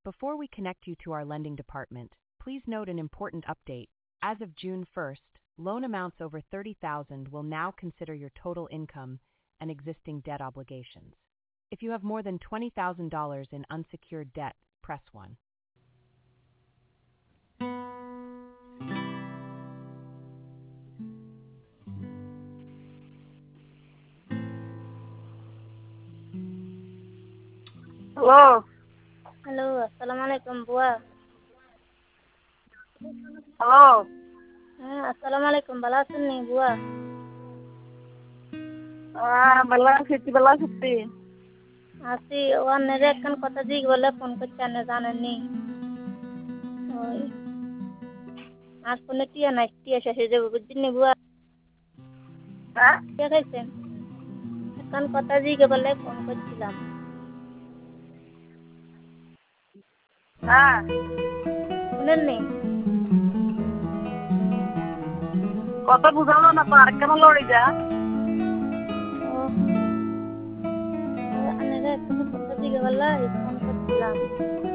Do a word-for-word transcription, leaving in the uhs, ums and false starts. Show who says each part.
Speaker 1: Before we connect you to our lending department, please note an important update. As of June first, loan amounts over thirty thousand dollars will now consider your total income and existing debt obligations. If you have more than twenty thousand dollars in unsecured debt, press one.
Speaker 2: Hello.
Speaker 3: Hello, আসসালামু আলাইকুম বুয়া।
Speaker 2: Hello.
Speaker 3: হ্যাঁ, আসসালামু আলাইকুম, ভালো আছেন নি বুয়া?
Speaker 2: Ah, bala siti bala siti.
Speaker 3: আছি, ও আপনারে একখান কথা জিগ বলে ফোন করছি, আপনি জানেননি। ওই আর ফোনে টিয়া নাই, টিয়া শেষ হয়ে যাবে বুঝছেন নি বুয়া?
Speaker 2: হ্যাঁ?
Speaker 3: টিয়া খাইছেন? একখান কথা জিগে বলে ফোন করছিলাম।
Speaker 2: হ্যাঁ।
Speaker 3: শুনেননি?
Speaker 2: কথা বুঝালো না তো আরেকখানা লড়ি যা।
Speaker 3: ও আপনারে একখান কথা জিগে বলে ফোন করছিলাম।